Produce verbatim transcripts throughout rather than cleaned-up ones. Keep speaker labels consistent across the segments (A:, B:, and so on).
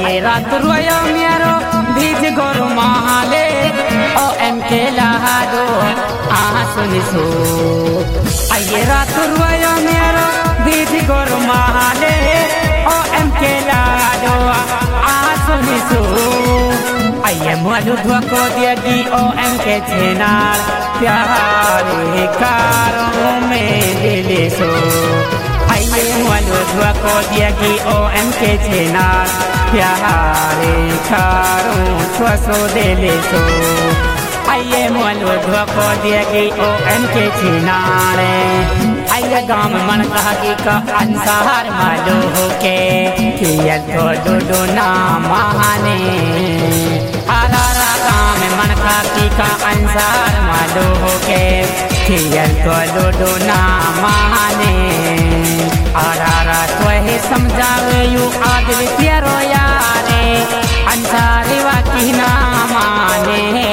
A: आइए रात रोया मेरो भीज गोरु महाले ओ एम के लहादो आ सुनी सो आइए रात रोया मेरो भीज गोरु महाले ओ एम के लहादो आ सुनी सो आइए मुझे धोखो दिएगी ओ एम के चेनार प्यारे कारों में दिले सो आइए मुझे धोखो दिएगी ओ एम के चेनार प्यारे कारों छुसो दिले सो आइए मुझे धोखो दिएगी ओ एम के चेनार आइए गाँव में मन कहा कि का अंसार मालो हो के किया तो डो ना महाने आरारा गाँव में मन कहा कि का अंसार मालो हो के किया तो डो ना महाने आरारा तो ही समझावे यू आदिल तेरो यारे अंसारी वाकी ना माने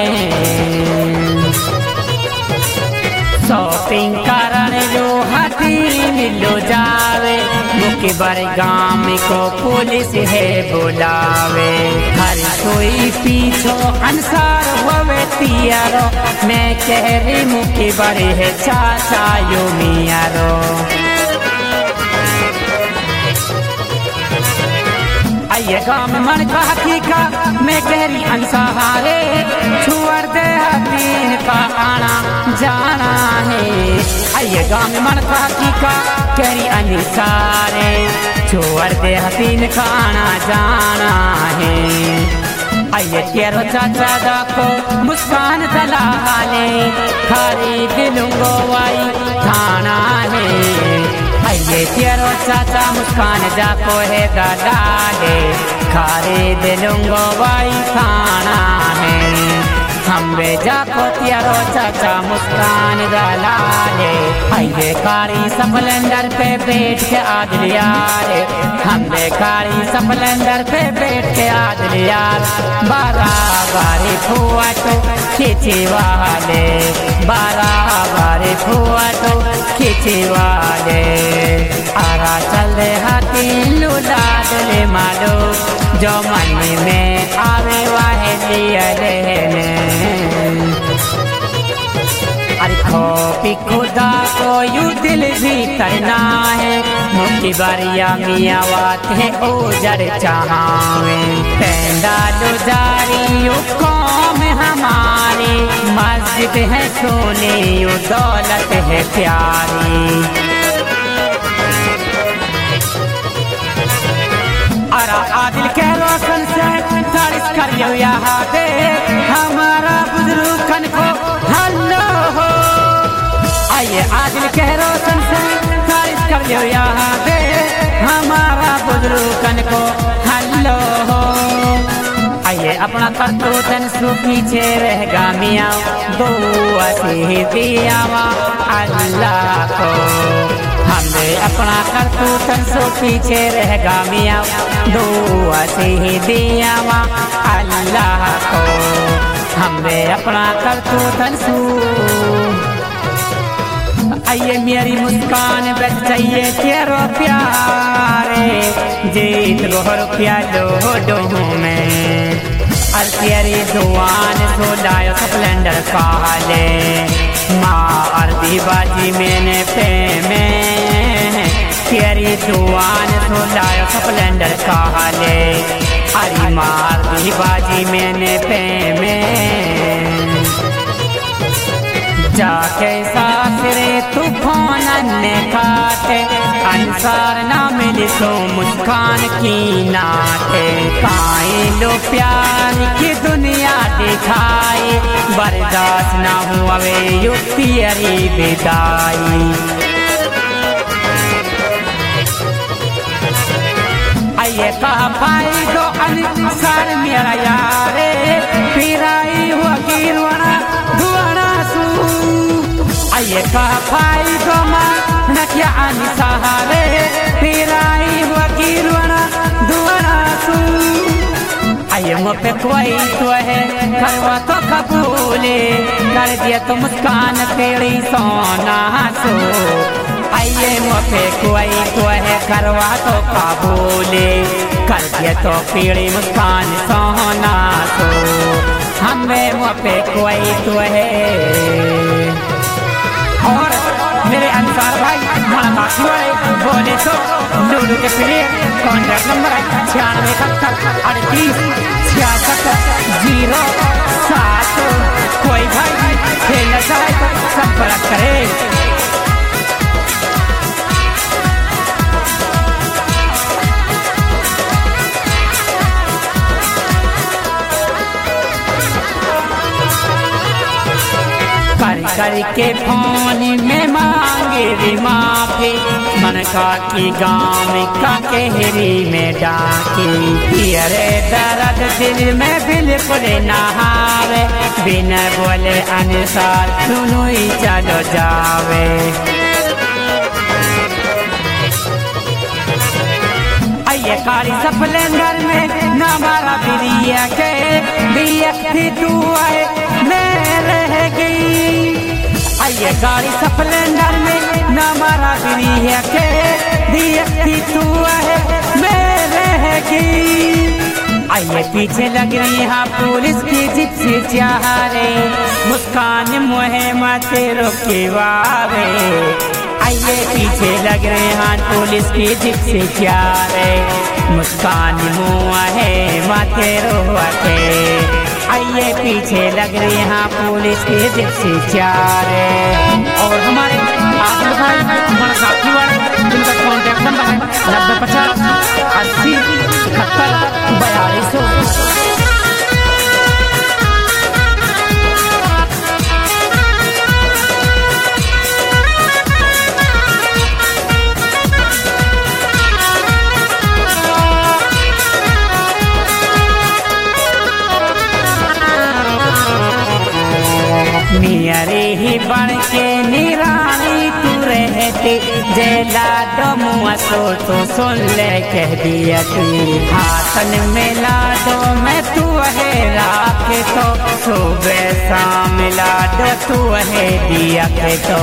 A: शॉपिंग करने जो हाथी मिलो जावे मुके बारे गाँव को पुलिस है बुलावे हर कोई पीछो अंसार होवे तियारो मैं कह रही मुके बारे है चाचा यो मियारो आइए गाँव में मन का हकीका मैं गहरी अंसारे छुअर दे हकीन का आना जाना है आइए गाँव में मन का हकीका गहरी अंसारे छुअर दे हकीन का आना जाना है आइए तेरो चाचा दाको मुस्कान दलाले खरीद लूंगो वाई थाना है आइए तेरो चाचा मुस्कान जाको है दलाले खरीद लूंगो वाई थाना है हम बे जाको तेरो चाचा मुस्कान दलाले आइए कारी स्प्लेंडर पे बैठ के आदिल यार हम बे कारी स्प्लेंडर पे बैठ के आदिल यार बाराबारी फोटो खींचे वाले बाराबारी फोटो खींचे वाले आरा चल हाथी लुला दले मालो जो मन में आवे वाहे लिया रहने अरे खोपी खुदा को यू दिल भी करना है मुक्की बारिया मिया बात है ओजर चाहावे पेंदा लो जारी यू कौम हमारी मस्जिद है सोने यू दौलत है प्यारी अरा आदिल के रोशन से तारीफ करियो यहाँ पे हमारा बुजुर्गन को हल्लो हो आइए आदिल के रोशन से तारीफ करियो यहाँ पे हमारा बुजुर्गन को हल्लो हो आइए अपना करतूतन सु पीछे रहेगा मियाँ दुआ से दियावा अल्लाह को हमने अपना करतूतन सो पीछे रहेगा मियाँ दुआ से ही दियावा अल्लाह को हमने अपना करतूतन सो आइए मेरी मुस्कान बच चाहिए तेरो प्यारे जीत लो रुपया लो डो में और तेरी दुआन सो लायो स्प्लेंडर काले माँ अर्दी बाजी मैंने पे में तेरी दुआन सो लायो स्प्लेंडर काले अरे माँ अर्दी बाजी मैंने पे में जाके सासरे तूफान ने खाते अंसार ना मिली तो मुस्कान की नाते काई लो प्यार की दुनिया दिखाई बर्दाश्त ना हुआ वे युक्ति अरी विदाई आइए कहा पाई दो अंसार मेरा यारे फिराई हुआ गिरवाना धुआना आइए कहा पाई दो माँ न क्या अंसारे फिराई हुआ गिरवाना धुआना सू आइए मुँह पे कोई तो है करवा तो कबूले कर दिया तो मुस्कान तेरी सोना सो आइए मुझे कोई तो है करवा तो काबूले कर दिया तो पीड़ी मुस्कान सोना तो हमें मुझे कोई तो है। और मेरे अनुसार भाई माना बाकी वाले बोले तो लूडू के प्लेयर कॉन्टैक्ट नंबर है छियानवे इकहत्तर अड़तीस छियासठ जीरो सात। कोई भाई खेलना चाहे तो संपर्क करे। करके फोन में मांगे रे माफी मन का की गाँव का कहरी में डाकी अरे दर्द दिल में बिल्कुल नहावे बिना बोले अनुसार सुनो ही चलो जावे। आइए कारी स्प्लेंडर में ना मारा बिरिया के बिया थी तू आए मैं रह गई। आइए गाड़ी स्प्लेंडर में ना मारा बिरी है के दिखती तू है मैं रह गई। आइए पीछे लग रही है पुलिस की जीप से चारे मुस्कान मुहे माते रोके वावे। आइए पीछे लग रहे हैं पुलिस की जीप से चारे मुस्कान मुहे माते रोके। आइए पीछे लग रही हैं पुलिस के दिल से चारे। और हमारे आदिल भाई हमारा साथी वाले जिनका कॉन्टैक्ट नंबर है नब्बे पचास अस्सी इकहत्तर बयालीस सौ। मियारे ही बन के निरानी तू रहती जेला दो मुआ तो तो सुन ले कह दिया तू हाथन में ला दो मैं तू है राख तो सुबह शाम ला दो तू है दिया के तो।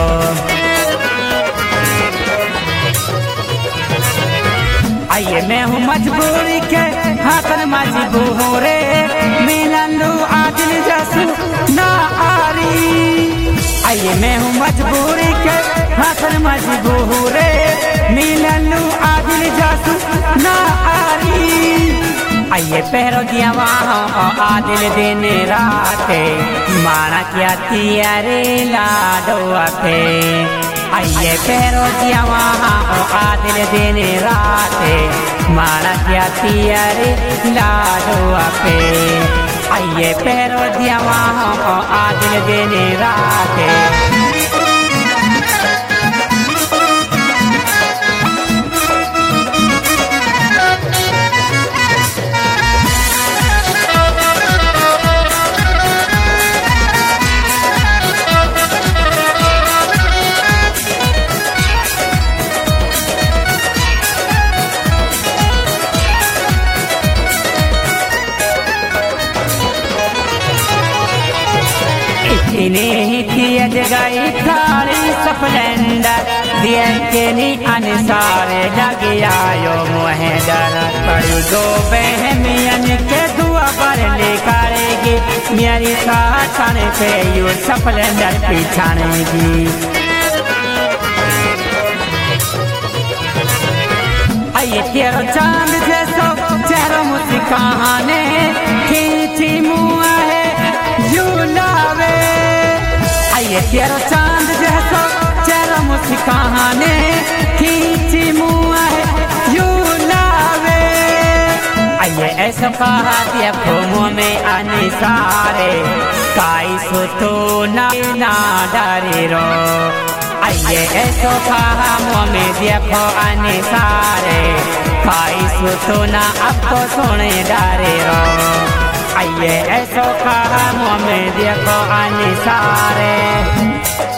A: आइए मैं हूँ मजबूरी के हाथन मजबूरे मिलू आदिल जसू ना आरी। आइए मैं हूँ मजबूरी के हाथन मजबूरे मिलू आदिल जसू ना आरी। आइए पहरो दिया वहाँ आदिल दिन रात माना क्या तियारे लाडो पे। आइए पहरो दिया वहाँ आदिल दिन रात माना क्या तियारे लाडो पे। आइए पहरो दिया वहाँ आदिल दिन रात। इन्हें किया जगाई खाली स्प्लेंडर दिया के नी अनुसार लग आयो मोहे डर पड़ी गो बहमियन के दुआ पर ले करेगी मेरी साथन पे यू स्प्लेंडर पिछानेगी। आइए तेरो चांद जैसो चेहरा मुस्काने खींची मुआ है झूलावे। आइए तेरो चांद जैसो चेहरा मुस्काने खींची मुआ है झूलावे। आइए ऐसा कहा दिया घूमो में आने सारे काई सो तो ना ना डरे रो। आइए ऐसो कहा मुँह में देखो आने सारे काई सो तो ना अब तो सोने डरे रो। आइए ऐसो कहा मुँह में देखो आने सारे।